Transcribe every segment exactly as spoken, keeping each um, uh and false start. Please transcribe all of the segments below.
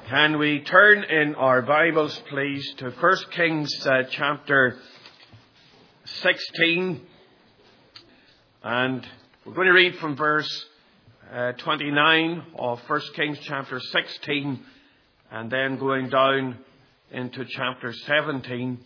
Can we turn in our Bibles, please, to First Kings uh, chapter sixteen. And we're going to read from verse uh, twenty-nine of First Kings chapter sixteen, and then going down into chapter seventeen.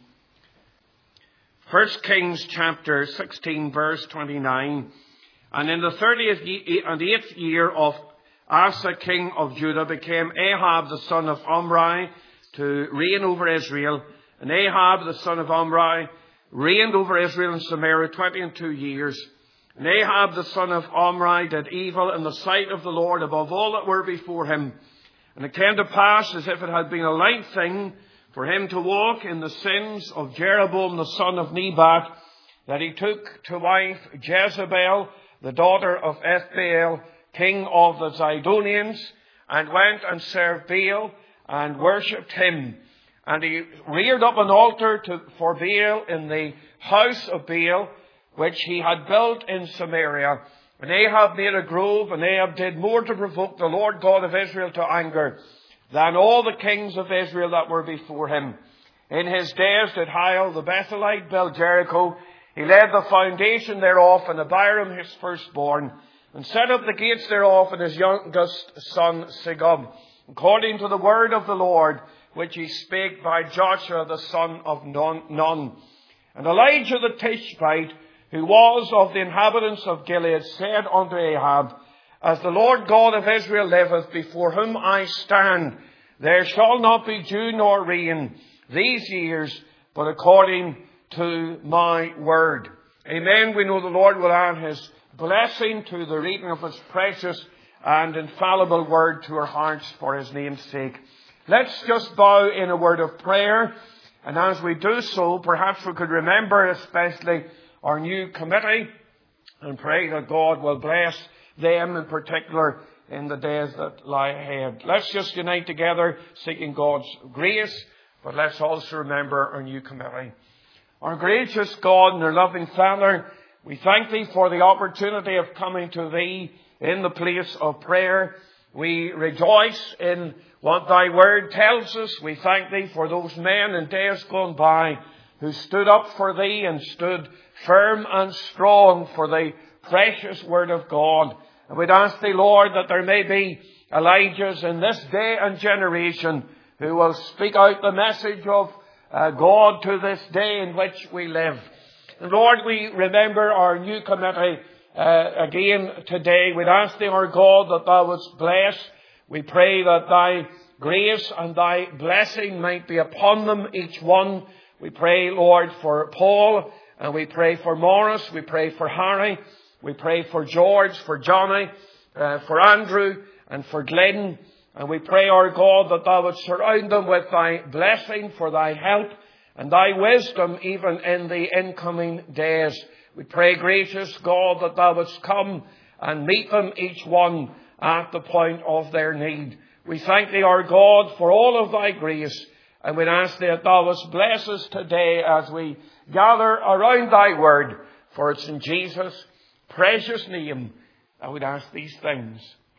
First Kings chapter sixteen, verse twenty-nine. And in the thirtieth ye- and eighth year of Asa, king of Judah, became Ahab the son of Omri to reign over Israel. And Ahab the son of Omri reigned over Israel and Samaria twenty and two years. And Ahab the son of Omri did evil in the sight of the Lord above all that were before him. And it came to pass, as if it had been a light thing for him to walk in the sins of Jeroboam the son of Nebat, that he took to wife Jezebel, the daughter of Ethbaal, king of the Zidonians, and went and served Baal and worshipped him. And he reared up an altar to, for Baal in the house of Baal, which he had built in Samaria. And Ahab made a grove, and Ahab did more to provoke the Lord God of Israel to anger than all the kings of Israel that were before him. In his days did Hiel the Bethelite build Jericho. He laid the foundation thereof, and Abiram his firstborn, and set up the gates thereof, and his youngest son Segub, according to the word of the Lord, which he spake by Joshua the son of Nun. And Elijah the Tishbite, who was of the inhabitants of Gilead, said unto Ahab, As the Lord God of Israel liveth, before whom I stand, there shall not be dew nor rain these years, but according to my word. Amen. We know the Lord will add his blessing to the reading of his precious and infallible word to our hearts for his name's sake. Let's just bow in a word of prayer. And as we do so, perhaps we could remember especially our new committee and pray that God will bless them in particular in the days that lie ahead. Let's just unite together seeking God's grace, but let's also remember our new committee. Our gracious God and our loving Father, we thank thee for the opportunity of coming to thee in the place of prayer. We rejoice in what thy word tells us. We thank thee for those men in days gone by who stood up for thee and stood firm and strong for the precious word of God. And we'd ask thee, Lord, that there may be Elijahs in this day and generation who will speak out the message of uh, God to this day in which we live. Lord, we remember our new committee uh, again today. We'd ask thee, our God, that thou wouldst bless. We pray that thy grace and thy blessing might be upon them, each one. We pray, Lord, for Paul, and we pray for Morris. We pray for Harry. We pray for George, for Johnny, uh, for Andrew, and for Glenn. And we pray, our God, that thou wouldst surround them with thy blessing, for thy help, and thy wisdom even in the incoming days. We pray, gracious God, that thou wouldst come and meet them, each one, at the point of their need. We thank thee, our God, for all of thy grace, and we ask thee that thou wouldst bless us today as we gather around thy word, for it's in Jesus' precious name I would ask these things.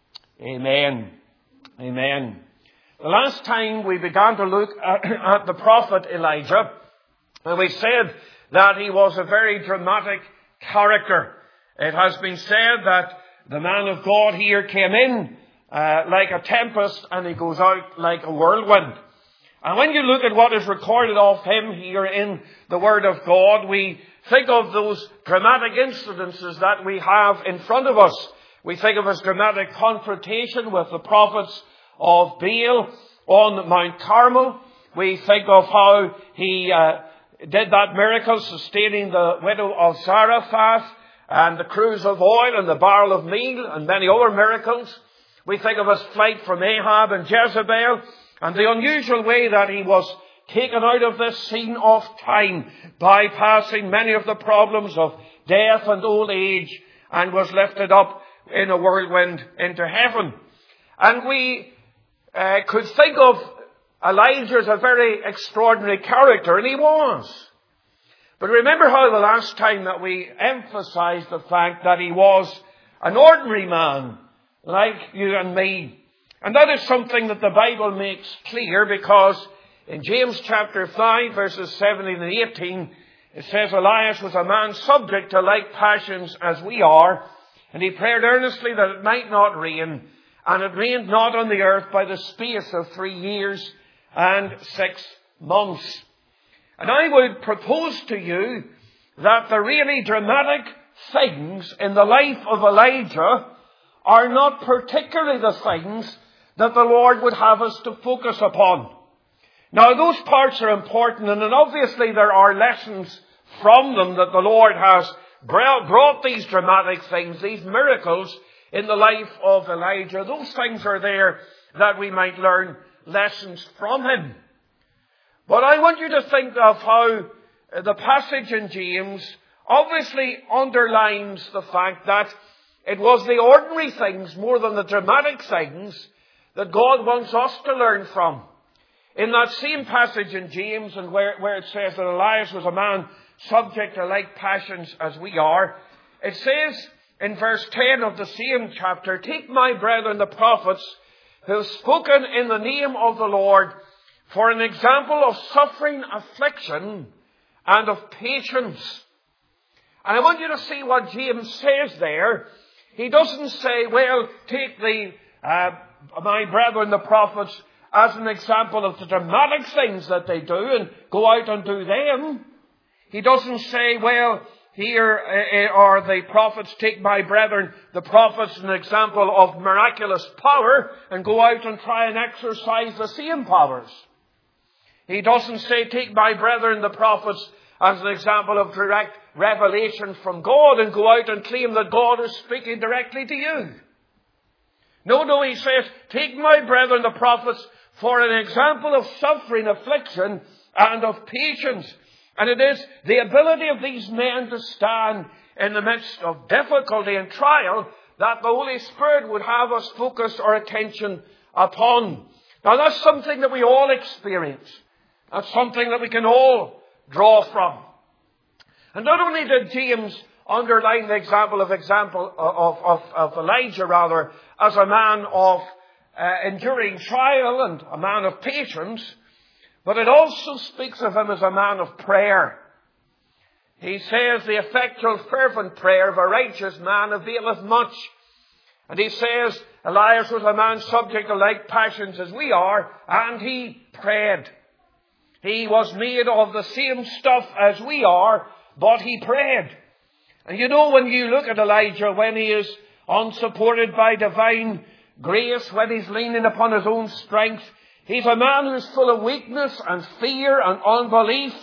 Amen. Amen. The last time we began to look at, at the prophet Elijah, and we said that he was a very dramatic character. It has been said that the man of God here came in uh, like a tempest, and he goes out like a whirlwind. And when you look at what is recorded of him here in the Word of God, we think of those dramatic incidences that we have in front of us. We think of his dramatic confrontation with the prophets of Baal on Mount Carmel. We think of how he uh, did that miracle sustaining the widow of Zarephath, and the cruse of oil and the barrel of meal, and many other miracles. We think of his flight from Ahab and Jezebel, and the unusual way that he was taken out of this scene of time, bypassing many of the problems of death and old age, and was lifted up in a whirlwind into heaven. And we uh, could think of Elijah as a very extraordinary character, and he was. But remember how the last time that we emphasized the fact that he was an ordinary man, like you and me. And that is something that the Bible makes clear, because in James chapter five, verses seventeen and eighteen, it says, Elias was a man subject to like passions as we are, and he prayed earnestly that it might not rain, and it rained not on the earth by the space of three years and six months. And I would propose to you that the really dramatic things in the life of Elijah are not particularly the things that the Lord would have us to focus upon. Now, those parts are important, and obviously there are lessons from them that the Lord has brought these dramatic things, these miracles in the life of Elijah. Those things are there that we might learn lessons from him. But I want you to think of how the passage in James obviously underlines the fact that it was the ordinary things more than the dramatic things that God wants us to learn from. In that same passage in James, and where, where it says that Elias was a man subject to like passions as we are, it says in verse ten of the same chapter, Take my brethren the prophets, who have spoken in the name of the Lord, for an example of suffering, affliction, and of patience. And I want you to see what James says there. He doesn't say, well, take the uh, my brethren the prophets as an example of the dramatic things that they do and go out and do them. He doesn't say, well, here uh, are the prophets, take my brethren the prophets as an example of miraculous power and go out and try and exercise the same powers. He doesn't say, take my brethren the prophets as an example of direct revelation from God and go out and claim that God is speaking directly to you. No, no, he says, take my brethren the prophets for an example of suffering, affliction, and of patience. And it is the ability of these men to stand in the midst of difficulty and trial that the Holy Spirit would have us focus our attention upon. Now that's something that we all experience. That's something that we can all draw from. And not only did James underline the example of example of, of, of Elijah rather as a man of uh, enduring trial and a man of patience, but it also speaks of him as a man of prayer. He says, the effectual fervent prayer of a righteous man availeth much. And he says, Elias was a man subject to like passions as we are, and he prayed. He was made of the same stuff as we are, but he prayed. And you know, when you look at Elijah, when he is unsupported by divine grace, when he's leaning upon his own strength, he's a man who's full of weakness and fear and unbelief.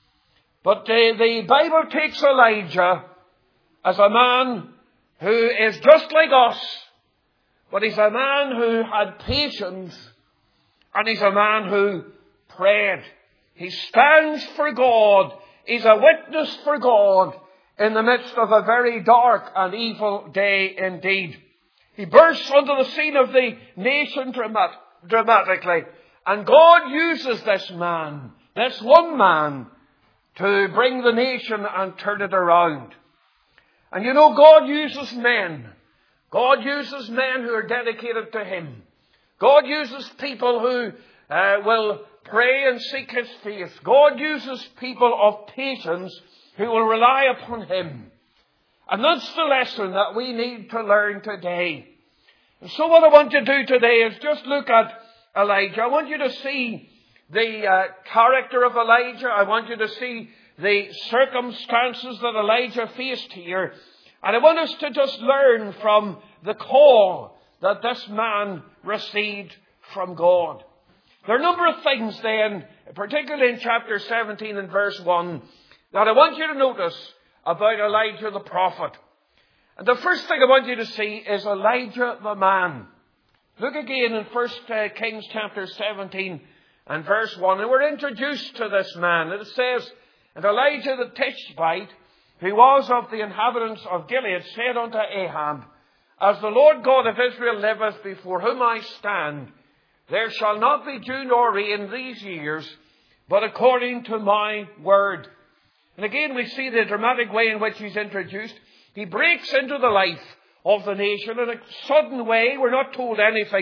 But uh, the Bible takes Elijah as a man who is just like us, but he's a man who had patience, and he's a man who prayed. He stands for God. He's a witness for God in the midst of a very dark and evil day indeed. He bursts onto the scene of the nation dramat- dramatically. And God uses this man, this one man, to bring the nation and turn it around. And you know, God uses men. God uses men who are dedicated to Him. God uses people who uh, will pray and seek His face. God uses people of patience who will rely upon Him. And that's the lesson that we need to learn today. And so what I want you to do today is just look at Elijah. I want you to see the uh, character of Elijah. I want you to see the circumstances that Elijah faced here. And I want us to just learn from the call that this man received from God. There are a number of things then, particularly in chapter seventeen and verse one, that I want you to notice about Elijah the prophet. And the first thing I want you to see is Elijah the man. Look again in First Kings chapter seventeen and verse one. And we're introduced to this man. It says, And Elijah the Tishbite, who was of the inhabitants of Gilead, said unto Ahab, As the Lord God of Israel liveth, before whom I stand, there shall not be dew nor rain these years, but according to my word. And again we see the dramatic way in which he's introduced. He breaks into the life of the nation in a sudden way. We're not told anything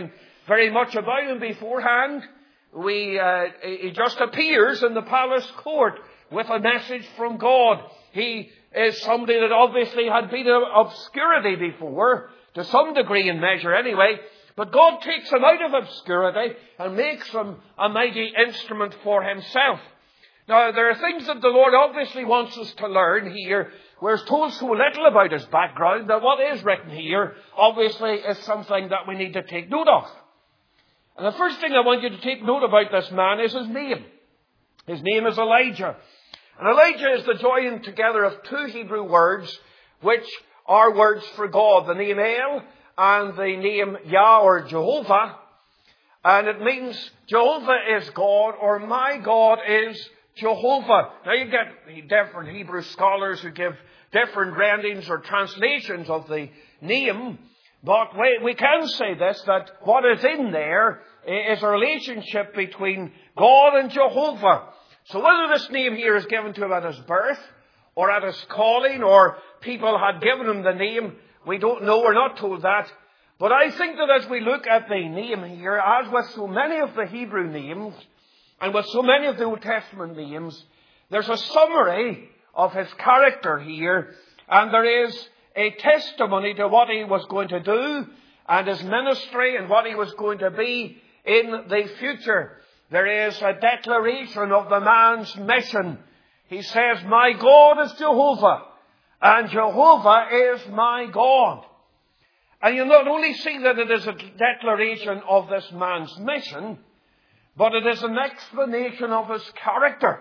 very much about him beforehand. We, uh, he just appears in the palace court with a message from God. He is somebody that obviously had been in obscurity before, to some degree and measure anyway. But God takes him out of obscurity and makes him a mighty instrument for himself. Now, there are things that the Lord obviously wants us to learn here. We're told so little about his background that what is written here obviously is something that we need to take note of. And the first thing I want you to take note about this man is his name. His name is Elijah. And Elijah is the joining together of two Hebrew words, which are words for God. The name El and the name Yah or Jehovah. And it means Jehovah is God, or my God is Jehovah. Now you get different Hebrew scholars who give different rendings or translations of the name. But we, we can say this, that what is in there is a relationship between God and Jehovah. So whether this name here is given to him at his birth, or at his calling, or people had given him the name, we don't know, we're not told that. But I think that as we look at the name here, as with so many of the Hebrew names, and with so many of the Old Testament names, there's a summary of his character here, and there is a testimony to what he was going to do, and his ministry, and what he was going to be in the future. There is a declaration of the man's mission. He says, my God is Jehovah, and Jehovah is my God. And you not only see that it is a declaration of this man's mission, but it is an explanation of his character.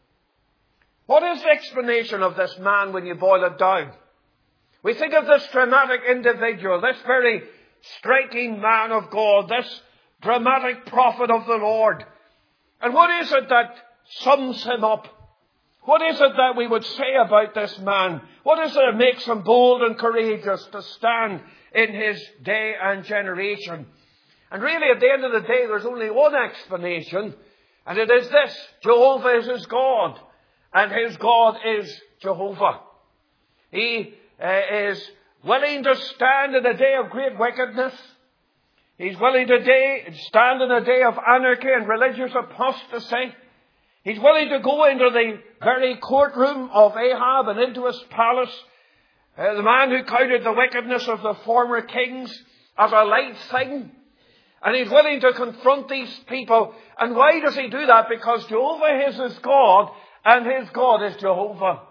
What is the explanation of this man when you boil it down? We think of this dramatic individual, this very striking man of God, this dramatic prophet of the Lord. And what is it that sums him up? What is it that we would say about this man? What is it that makes him bold and courageous to stand in his day and generation? And really, at the end of the day, there's only one explanation, and it is this: Jehovah is his God, and his God is Jehovah. He uh, is willing to stand in a day of great wickedness. He's willing to day, stand in a day of anarchy and religious apostasy. He's willing to go into the very courtroom of Ahab and into his palace. Uh, the man who counted the wickedness of the former kings as a light thing. And he's willing to confront these people. And why does he do that? Because Jehovah is his God, and his God is Jehovah.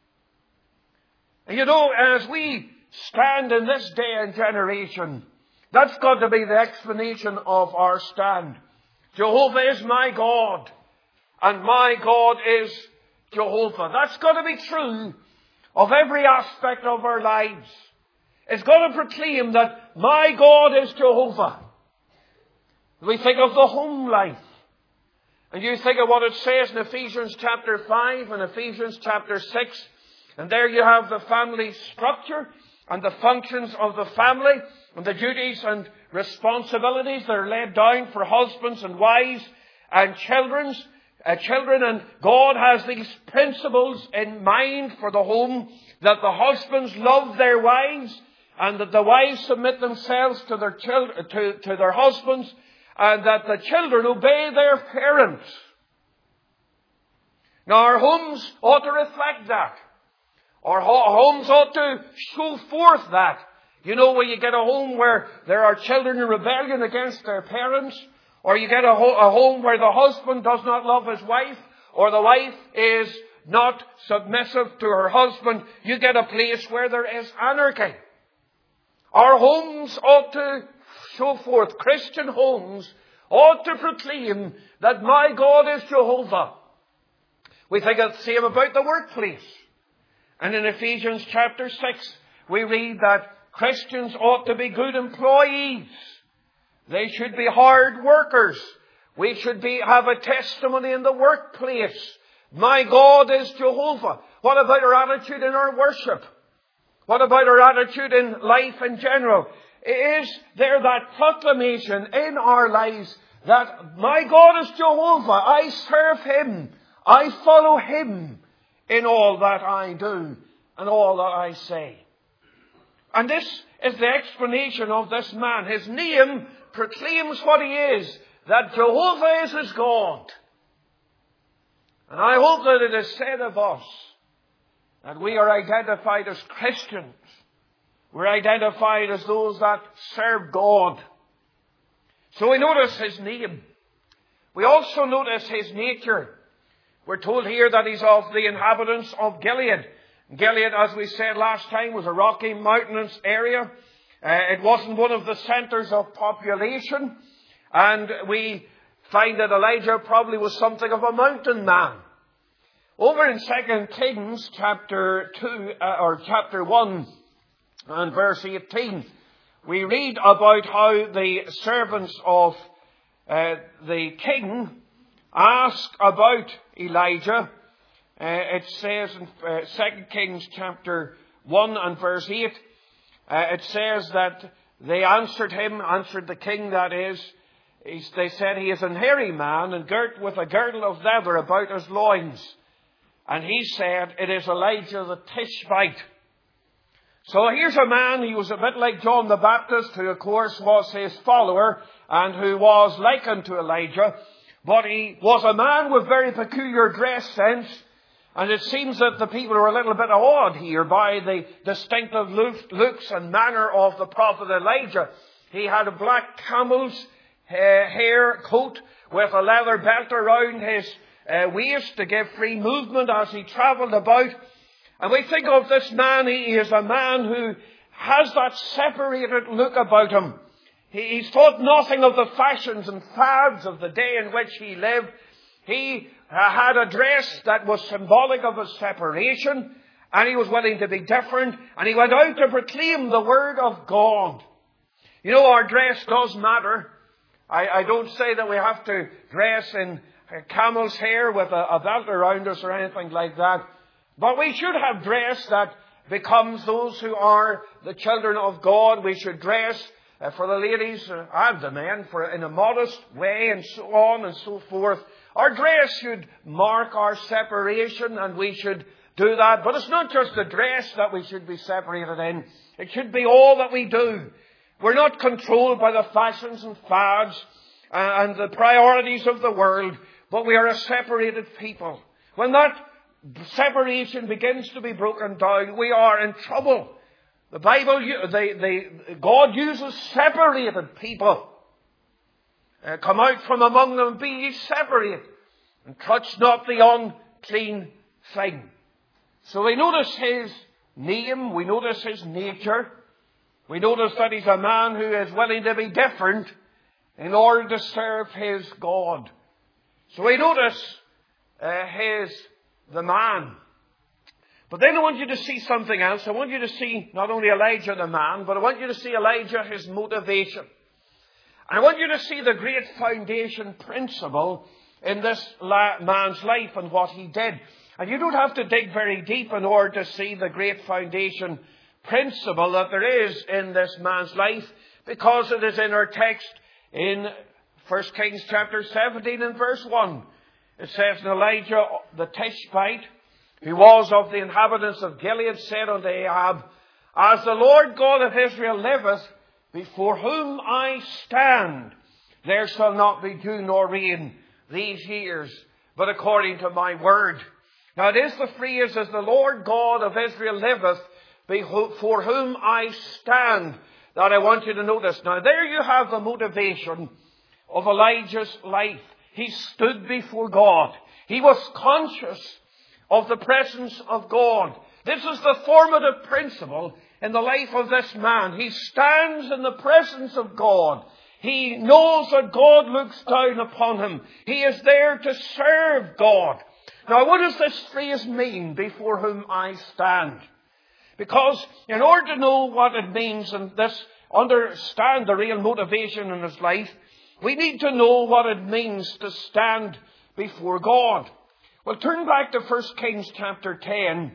You know, as we stand in this day and generation, that's got to be the explanation of our stand. Jehovah is my God, and my God is Jehovah. That's got to be true of every aspect of our lives. It's got to proclaim that my God is Jehovah. We think of the home life. And you think of what it says in Ephesians chapter five and Ephesians chapter six. And there you have the family structure and the functions of the family and the duties and responsibilities that are laid down for husbands and wives and children's, uh, children. And God has these principles in mind for the home, that the husbands love their wives and that the wives submit themselves to their children, to, to their husbands, and that the children obey their parents. Now our homes ought to reflect that. Our homes ought to show forth that. You know, where you get a home where there are children in rebellion against their parents, or you get a, ho- a home where the husband does not love his wife, or the wife is not submissive to her husband, you get a place where there is anarchy. Our homes ought to show forth, Christian homes ought to proclaim that my God is Jehovah. We think the same about the workplace. And in Ephesians chapter six, we read that Christians ought to be good employees. They should be hard workers. We should be, have a testimony in the workplace. My God is Jehovah. What about our attitude in our worship? What about our attitude in life in general? Is there that proclamation in our lives that my God is Jehovah? I serve Him. I follow Him in all that I do and all that I say. And this is the explanation of this man. His name proclaims what he is, that Jehovah is his God. And I hope that it is said of us that we are identified as Christians. We're identified as those that serve God. So we notice his name. We also notice his nature. We're told here that he's of the inhabitants of Gilead. Gilead, as we said last time, was a rocky, mountainous area. Uh, it wasn't one of the centres of population. And we find that Elijah probably was something of a mountain man. Over in Second Kings chapter two, uh, or chapter one and verse eighteen, we read about how the servants of uh, the king ask about Elijah. Uh, it says in uh, Second Kings chapter one and verse eight, uh, it says that they answered him, answered the king that is, they said, he is an hairy man and girt with a girdle of leather about his loins. And he said, it is Elijah the Tishbite. So here's a man, he was a bit like John the Baptist, who of course was his follower and who was likened to Elijah. But he was a man with very peculiar dress sense. And it seems that the people were a little bit awed here by the distinctive looks and manner of the prophet Elijah. He had a black camel's hair coat with a leather belt around his uh, waist to give free movement as he travelled about. And we think of this man, he is a man who has that separated look about him. He, he's thought nothing of the fashions and fads of the day in which he lived. He uh, had a dress that was symbolic of his separation, and he was willing to be different, and he went out to proclaim the word of God. You know, our dress does matter. I, I don't say that we have to dress in camel's hair with a, a belt around us or anything like that. But we should have dress that becomes those who are the children of God. We should dress uh, for the ladies uh, and the men for in a modest way and so on and so forth. Our dress should mark our separation, and we should do that. But it's not just the dress that we should be separated in. It should be all that we do. We're not controlled by the fashions and fads and the priorities of the world, but we are a separated people. When that separation begins to be broken down, we are in trouble. The Bible, the, the, God uses separated people. Uh, come out from among them, be ye separated, and touch not the unclean thing. So we notice his name, we notice his nature, we notice that he's a man who is willing to be different in order to serve his God. So we notice uh, his, the man. But then I want you to see something else. I want you to see not only Elijah the man, but I want you to see Elijah, his motivation. I want you to see the great foundation principle in this man's life and what he did. And you don't have to dig very deep in order to see the great foundation principle that there is in this man's life, because it is in our text in First Kings chapter seventeen and verse one. It says, and Elijah the Tishbite, who was of the inhabitants of Gilead, said unto Ahab, as the Lord God of Israel liveth, before whom I stand, there shall not be dew nor rain these years, but according to my word. Now it is the phrase, as the Lord God of Israel liveth, before whom I stand, that I want you to notice. Now there you have the motivation of Elijah's life. He stood before God. He was conscious of the presence of God. This is the formative principle in the life of this man. He stands in the presence of God. He knows that God looks down upon him. He is there to serve God. Now, what does this phrase mean, before whom I stand? Because in order to know what it means and this understand the real motivation in his life, we need to know what it means to stand before God. Well, turn back to First Kings chapter ten.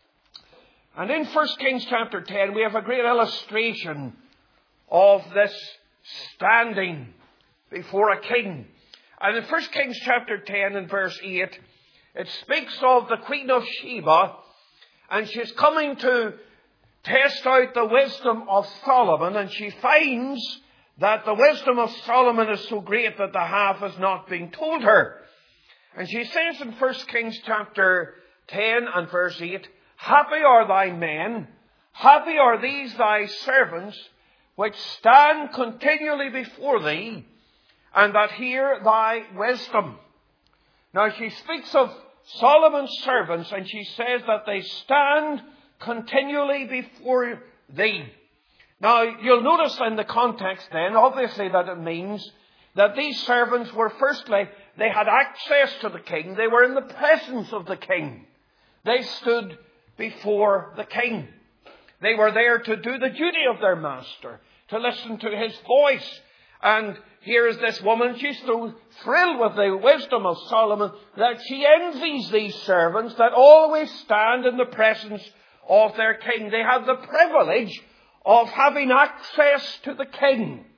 And in First Kings chapter ten, we have a great illustration of this standing before a king. And in First Kings chapter ten and verse eight, it speaks of the Queen of Sheba, and she's coming to test out the wisdom of Solomon, and she finds that the wisdom of Solomon is so great that the half has not been told her. And she says in First Kings chapter ten and verse eight, Happy are thy men, happy are these thy servants, which stand continually before thee, and that hear thy wisdom. Now she speaks of Solomon's servants, and she says that they stand continually before thee. Now you'll notice in the context then, obviously, that it means that these servants were, firstly, they had access to the king. They were in the presence of the king. They stood before the king. They were there to do the duty of their master, to listen to his voice. And here is this woman, she's so thrilled with the wisdom of Solomon that she envies these servants that always stand in the presence of their king. They have the privilege of having access to the king.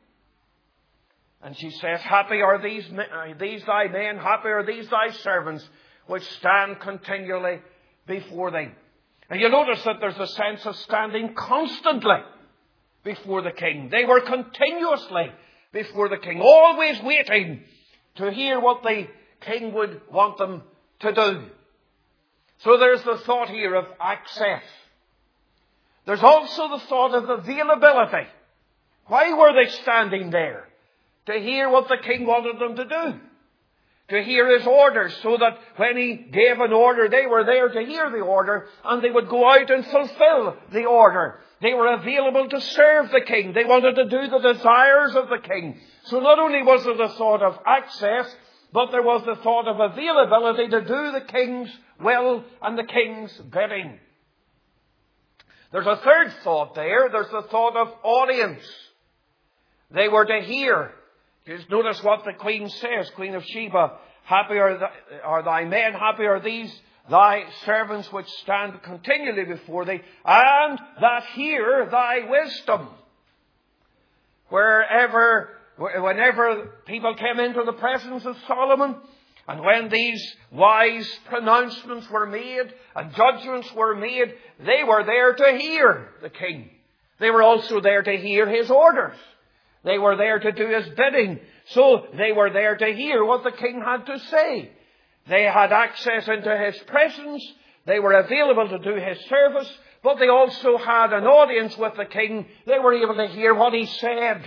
And she says, Happy are these, these thy men, happy are these thy servants, which stand continually before thee. And you notice that there's a sense of standing constantly before the king. They were continuously before the king, always waiting to hear what the king would want them to do. So there's the thought here of access. There's also the thought of availability. Why were they standing there? To hear what the king wanted them to do. To hear his orders, so that when he gave an order, they were there to hear the order, and they would go out and fulfill the order. They were available to serve the king. They wanted to do the desires of the king. So not only was there the thought of access, but there was the thought of availability to do the king's will and the king's bidding. There's a third thought there. There's the thought of audience. They were to hear. Just notice what the queen says, Queen of Sheba. Happy are, th- are thy men, happy are these thy servants which stand continually before thee, and that hear thy wisdom. Wherever, whenever people came into the presence of Solomon, and when these wise pronouncements were made and judgments were made, they were there to hear the king. They were also there to hear his orders. They were there to do his bidding. So they were there to hear what the king had to say. They had access into his presence. They were available to do his service. But they also had an audience with the king. They were able to hear what he said.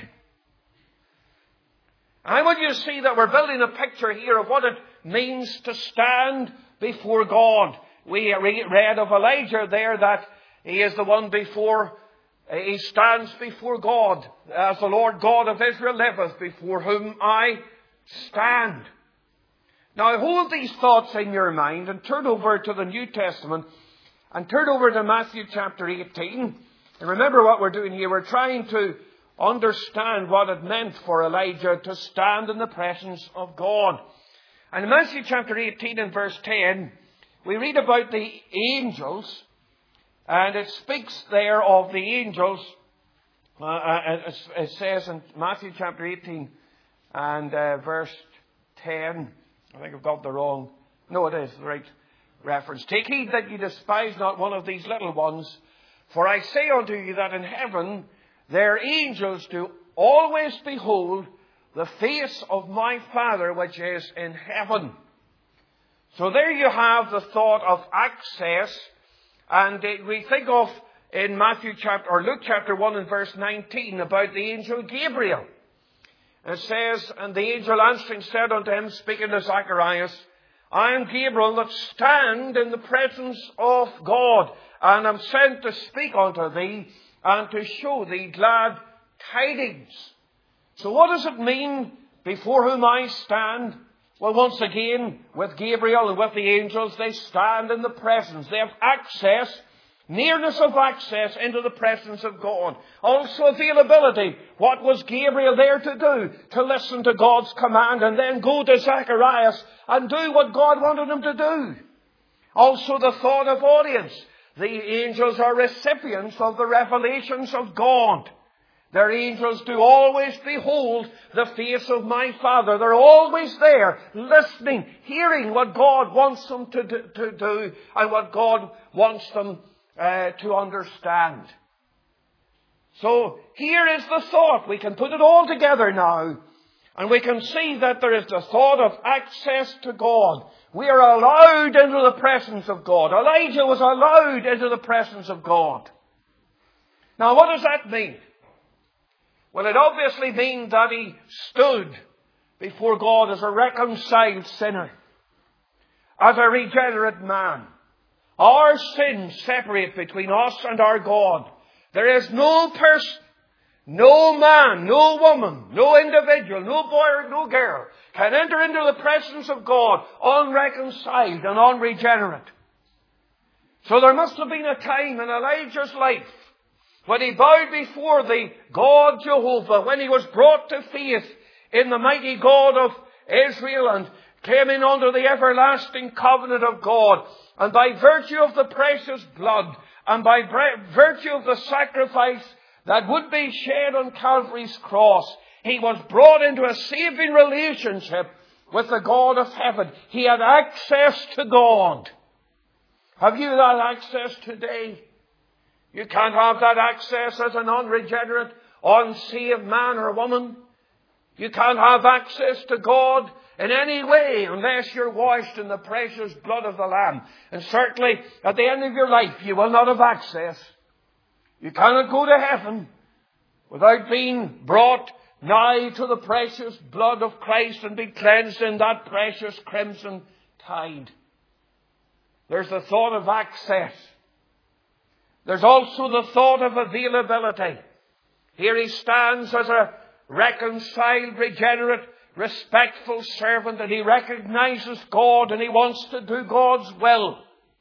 I want you to see that we're building a picture here of what it means to stand before God. We read of Elijah there that he is the one before He stands before God, as the Lord God of Israel liveth, before whom I stand. Now hold these thoughts in your mind and turn over to the New Testament and turn over to Matthew chapter eighteen. And remember what we're doing here. We're trying to understand what it meant for Elijah to stand in the presence of God. And in Matthew chapter eighteen and verse ten, we read about the angels. And it speaks there of the angels. Uh, it says in Matthew chapter eighteen and uh, verse ten. I think I've got the wrong. No, it is the right reference. Take heed that ye despise not one of these little ones. For I say unto you that in heaven their angels do always behold the face of my Father which is in heaven. So there you have the thought of access. And we think of in Matthew chapter, or Luke chapter one and verse nineteen about the angel Gabriel. It says, and the angel answering said unto him, speaking to Zacharias, I am Gabriel that stand in the presence of God, and am sent to speak unto thee, and to show thee glad tidings. So what does it mean, before whom I stand? Well, once again, with Gabriel and with the angels, they stand in the presence. They have access, nearness of access into the presence of God. Also availability. What was Gabriel there to do? To listen to God's command and then go to Zacharias and do what God wanted him to do. Also the thought of audience. The angels are recipients of the revelations of God. Their angels do always behold the face of my Father. They're always there, listening, hearing what God wants them to do, to do and what God wants them uh, to understand. So here is the thought. We can put it all together now. And we can see that there is the thought of access to God. We are allowed into the presence of God. Elijah was allowed into the presence of God. Now what does that mean? Well, it obviously means that he stood before God as a reconciled sinner, as a regenerate man. Our sins separate between us and our God. There is no person, no man, no woman, no individual, no boy or no girl can enter into the presence of God unreconciled and unregenerate. So there must have been a time in Elijah's life when he bowed before the God Jehovah, when he was brought to faith in the mighty God of Israel and came in under the everlasting covenant of God. And by virtue of the precious blood and by virtue of the sacrifice that would be shed on Calvary's cross, he was brought into a saving relationship with the God of heaven. He had access to God. Have you that access today? You can't have that access as an unregenerate, unsaved man or woman. You can't have access to God in any way unless you're washed in the precious blood of the Lamb. And certainly at the end of your life you will not have access. You cannot go to heaven without being brought nigh to the precious blood of Christ and be cleansed in that precious crimson tide. There's the thought of access. There's also the thought of availability. Here he stands as a reconciled, regenerate, respectful servant, and he recognizes God and he wants to do God's will.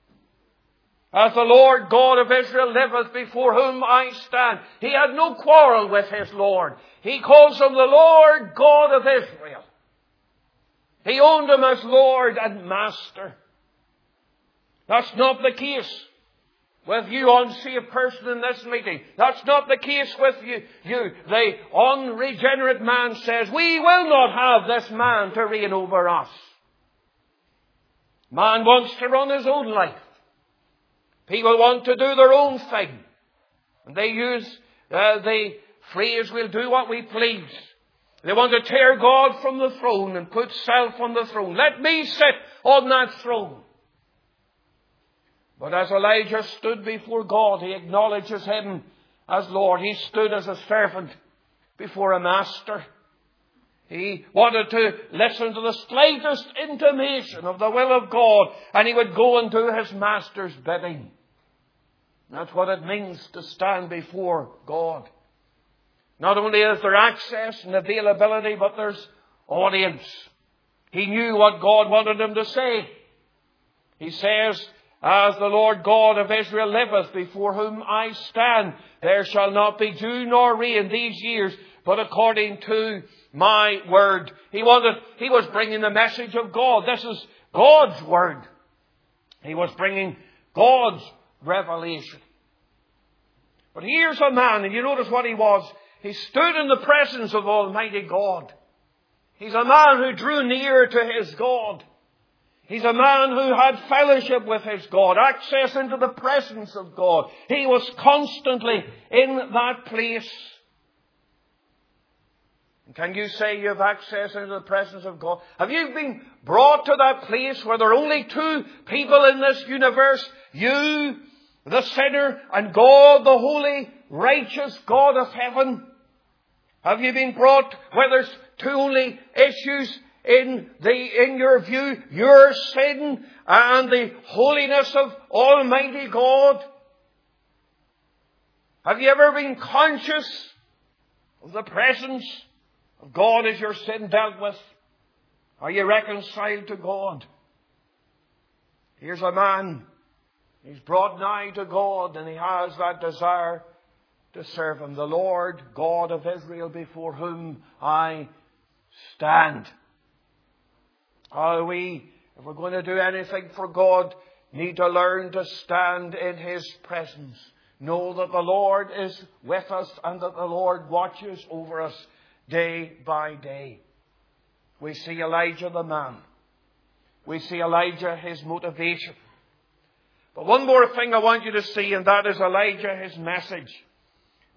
As the Lord God of Israel liveth, before whom I stand. He had no quarrel with his Lord. He calls him the Lord God of Israel. He owned him as Lord and Master. That's not the case with you unsaved person in this meeting. That's not the case with you. You, the unregenerate man says, we will not have this man to reign over us. Man wants to run his own life. People want to do their own thing. And they use uh, the phrase, we'll do what we please. They want to tear God from the throne and put self on the throne. Let me sit on that throne. But as Elijah stood before God, he acknowledges him as Lord. He stood as a servant before a master. He wanted to listen to the slightest intimation of the will of God, and he would go and do his master's bidding. That's what it means to stand before God. Not only is there access and availability, but there's audience. He knew what God wanted him to say. He says, as the Lord God of Israel liveth, before whom I stand, there shall not be dew nor rain these years, but according to my word. He wanted, he was bringing the message of God. This is God's word. He was bringing God's revelation. But here's a man, and you notice what he was. He stood in the presence of Almighty God. He's a man who drew near to his God. He's a man who had fellowship with his God, access into the presence of God. He was constantly in that place. Can you say you have access into the presence of God? Have you been brought to that place where there are only two people in this universe? You, the sinner, and God, the holy, righteous God of heaven? Have you been brought where there's two only issues in the in your view? Your sin and the holiness of Almighty God? Have you ever been conscious of the presence of God as your sin dealt with? Are you reconciled to God? Here's a man. He's brought nigh to God, and he has that desire to serve him. The Lord God of Israel, before whom I stand. Are we, if we're going to do anything for God, need to learn to stand in his presence. Know that the Lord is with us and that the Lord watches over us day by day. We see Elijah the man. We see Elijah, his motivation. But one more thing I want you to see, and that is Elijah, his message.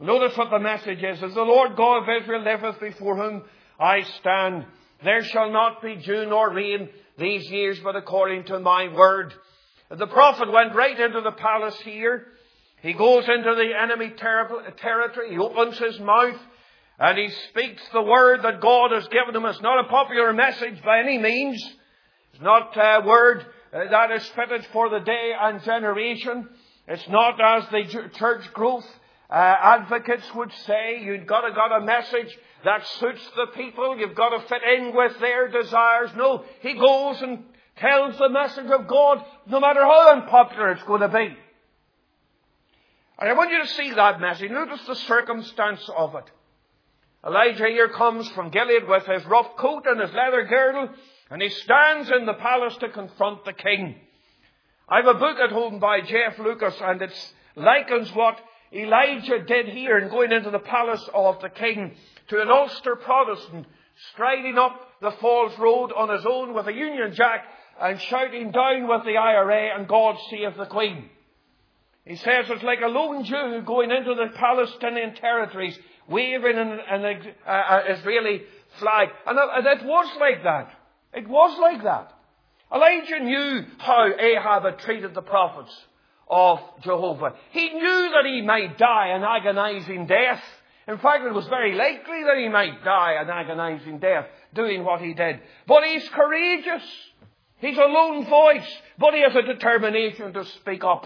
Notice what the message is. As the Lord God of Israel liveth, before whom I stand, there shall not be dew nor rain these years, but according to my word. And the prophet went right into the palace here. He goes into the enemy ter- territory. He opens his mouth and he speaks the word that God has given him. It's not a popular message by any means. It's not a word that is fitted for the day and generation. It's not, as the church growth uh, advocates would say, you've got to got a message that suits the people. You've got to fit in with their desires. No, he goes and tells the message of God, no matter how unpopular it's going to be. And I want you to see that message. Notice the circumstance of it. Elijah here comes from Gilead with his rough coat and his leather girdle, and he stands in the palace to confront the king. I have a book at home by Jeff Lucas, and it likens what Elijah did here in going into the palace of the king to an Ulster Protestant striding up the Falls Road on his own with a Union Jack and shouting down with the I R A and God save the Queen. He says it's like a lone Jew going into the Palestinian territories waving an, an uh, Israeli flag. And it was like that. It was like that. Elijah knew how Ahab had treated the prophets of Jehovah. He knew that he might die an agonizing death. In fact, it was very likely that he might die an agonizing death doing what he did. But he's courageous. He's a lone voice, but he has a determination to speak up.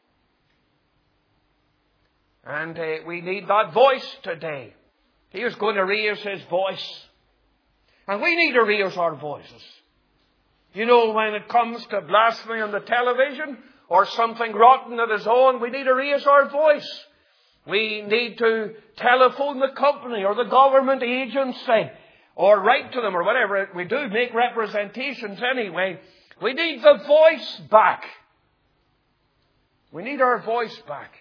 And uh, we need that voice today. He was going to raise his voice. And we need to raise our voices. You know, when it comes to blasphemy on the television or something rotten that is on, we need to raise our voice. We need to telephone the company or the government agency or write to them or whatever. We do make representations anyway. We need the voice back. We need our voice back.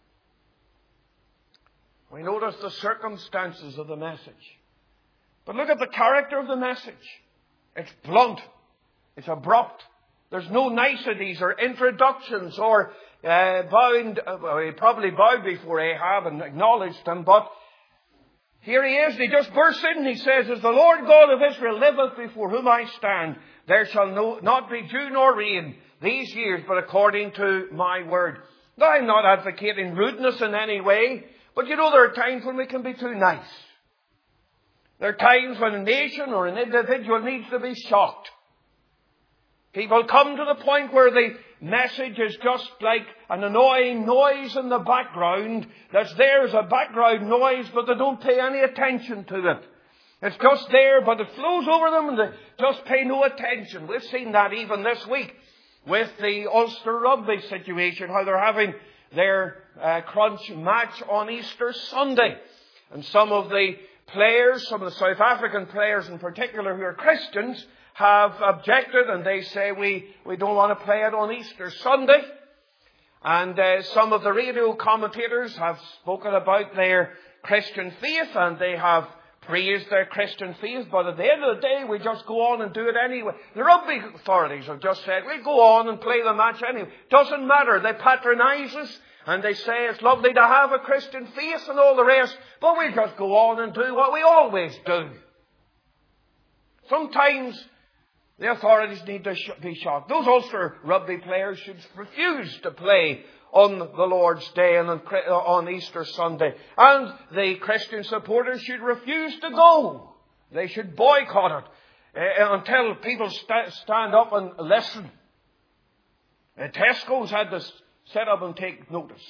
We notice the circumstances of the message. But look at the character of the message. It's blunt. It's abrupt. There's no niceties or introductions or uh, bowing. Well, he probably bowed before Ahab and acknowledged him, but here he is. He just bursts in and he says, as the Lord God of Israel liveth, before whom I stand, there shall no, not be dew nor rain these years, but according to my word. Now, I'm not advocating rudeness in any way, but you know, there are times when we can be too nice. There are times when a nation or an individual needs to be shocked. People come to the point where the message is just like an annoying noise in the background that's there as a background noise, but they don't pay any attention to it. It's just there, but it flows over them and they just pay no attention. We've seen that even this week with the Ulster Rugby situation, how they're having their uh, crunch match on Easter Sunday. And some of the players, some of the South African players in particular who are Christians, have objected and they say we, we don't want to play it on Easter Sunday. And uh, some of the radio commentators have spoken about their Christian faith and they have praised their Christian faith. But at the end of the day, we just go on and do it anyway. The rugby authorities have just said, we go on and play the match anyway. Doesn't matter. They patronize us and they say it's lovely to have a Christian faith and all the rest. But we just go on and do what we always do. Sometimes the authorities need to be shocked. Those Ulster rugby players should refuse to play on the Lord's Day and on Easter Sunday. And the Christian supporters should refuse to go. They should boycott it uh, until people st- stand up and listen. Uh, Tesco's had to set up and take notice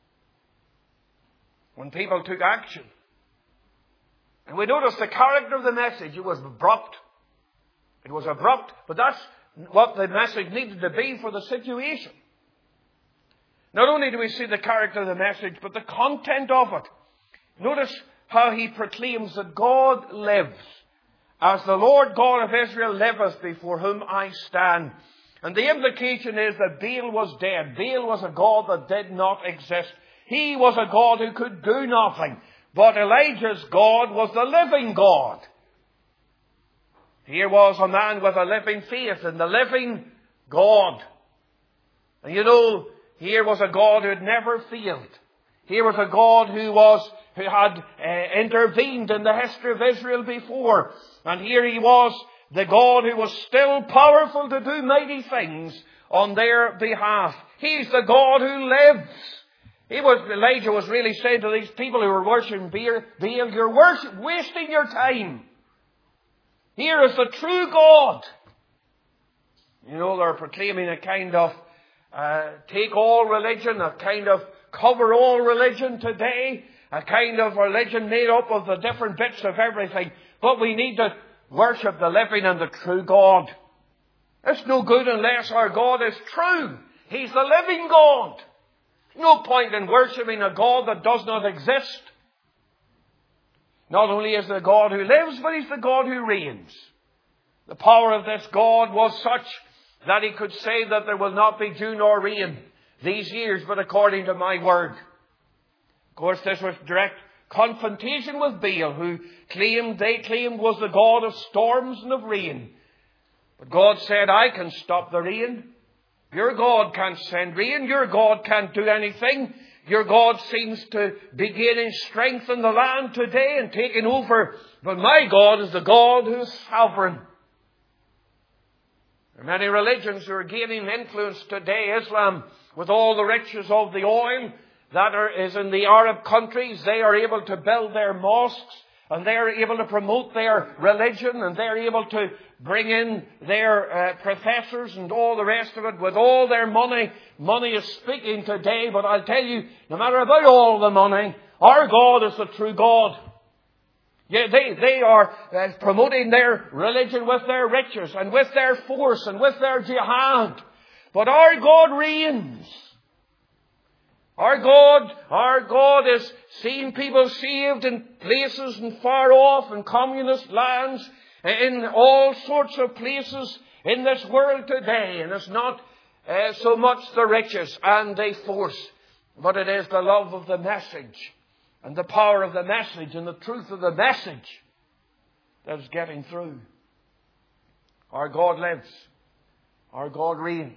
when people took action. And we notice the character of the message. It was abrupt. It was abrupt, but that's what the message needed to be for the situation. Not only do we see the character of the message, but the content of it. Notice how he proclaims that God lives. As the Lord God of Israel liveth, before whom I stand. And the implication is that Baal was dead. Baal was a god that did not exist. He was a god who could do nothing. But Elijah's God was the living God. Here was a man with a living faith in the living God. And you know, here was a God who had never failed. Here was a God who was, who had uh, intervened in the history of Israel before. And here he was, the God who was still powerful to do mighty things on their behalf. He's the God who lives. He was, Elijah was really saying to these people who were worshipping Baal, you're worship, wasting your time. Here is the true God. You know, they're proclaiming a kind of uh, take all religion, a kind of cover all religion today, a kind of religion made up of the different bits of everything. But we need to worship the living and the true God. It's no good unless our God is true. He's the living God. No point in worshipping a God that does not exist. Not only is the God who lives, but He's the God who reigns. The power of this God was such that He could say that there will not be dew nor rain these years, but according to my word. Of course, this was direct confrontation with Baal, who claimed, they claimed was the God of storms and of rain. But God said, I can stop the rain. Your God can't send rain. Your God can't do anything. Your God seems to be gaining strength in the land today and taking over. But my God is the God who is sovereign. There are many religions who are gaining influence today. Islam, with all the riches of the oil that are, is in the Arab countries, they are able to build their mosques and they are able to promote their religion and they are able to bring in their uh, professors and all the rest of it with all their money. Money is speaking today, but I'll tell you, no matter about all the money, our God is the true God. Yeah, they, they are uh, promoting their religion with their riches and with their force and with their jihad. But our God reigns. Our God, our God is seeing people saved in places and far off in communist lands, in all sorts of places in this world today. And it's not uh, so much the riches and the force, but it is the love of the message and the power of the message and the truth of the message that is getting through. Our God lives. Our God reigns.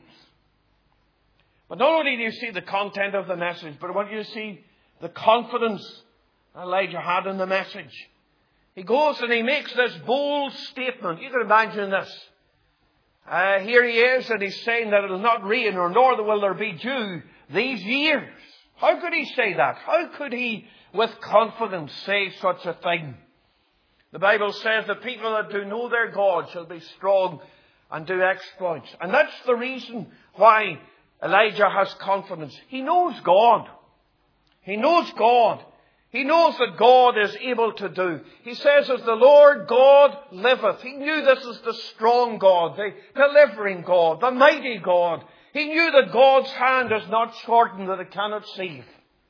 But not only do you see the content of the message, but I want you to see the confidence Elijah had in the message. He goes and he makes this bold statement. You can imagine this. Uh, here he is and he's saying that it will not rain or nor will there be dew these years. How could he say that? How could he with confidence say such a thing? The Bible says the people that do know their God shall be strong and do exploits. And that's the reason why Elijah has confidence. He knows God. He knows God. He knows that God is able to do. He says, as the Lord God liveth. He knew this is the strong God, the delivering God, the mighty God. He knew that God's hand is not shortened, that it cannot save.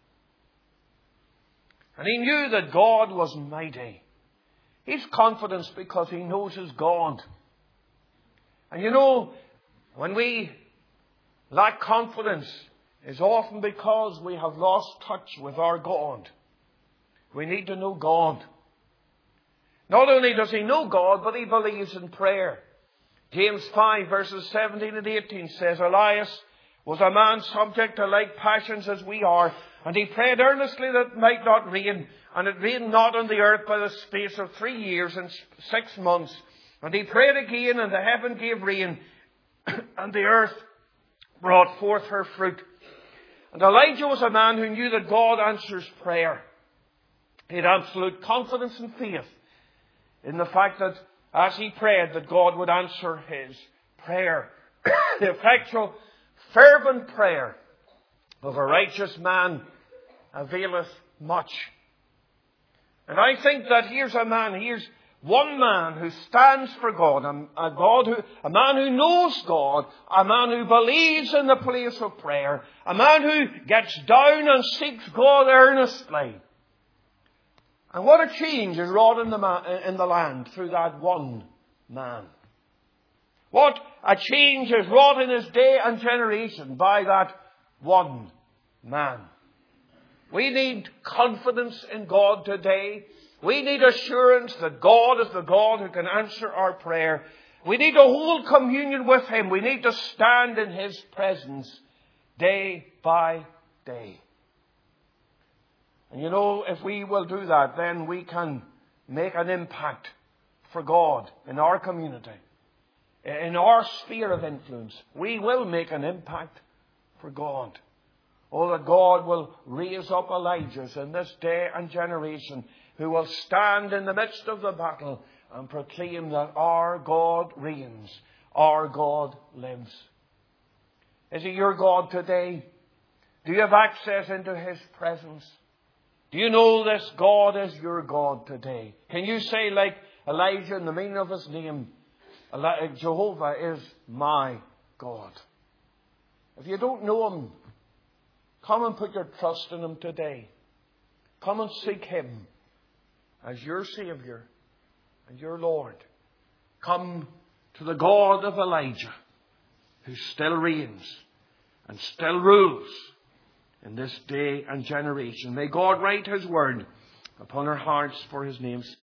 And he knew that God was mighty. He's confidence because he knows his God. And you know, when we lack confidence, it's often because we have lost touch with our God. We need to know God. Not only does he know God, but he believes in prayer. James five verses seventeen and eighteen says, Elias was a man subject to like passions as we are, and he prayed earnestly that it might not rain, and it rained not on the earth by the space of three years and six months. And he prayed again, and the heaven gave rain, and the earth brought forth her fruit. And Elijah was a man who knew that God answers prayer. He had absolute confidence and faith in the fact that as he prayed, that God would answer his prayer. The effectual, fervent prayer of a righteous man availeth much. And I think that here's a man, here's one man who stands for God, a, a God who, a man who knows God, a man who believes in the place of prayer, a man who gets down and seeks God earnestly. And what a change is wrought in the, man, in the land through that one man. What a change is wrought in his day and generation by that one man. We need confidence in God today. We need assurance that God is the God who can answer our prayer. We need to hold communion with him. We need to stand in his presence day by day. And you know, if we will do that, then we can make an impact for God in our community, in our sphere of influence. We will make an impact for God. Oh, that God will raise up Elijahs in this day and generation who will stand in the midst of the battle and proclaim that our God reigns, our God lives. Is He your God today? Do you have access into His presence? Do you know this God is your God today? Can you say, like Elijah in the meaning of his name, Jehovah is my God? If you don't know Him, come and put your trust in Him today. Come and seek Him as your Saviour and your Lord. Come to the God of Elijah, who still reigns and still rules in this day and generation. May God write His word upon our hearts for His name's sake.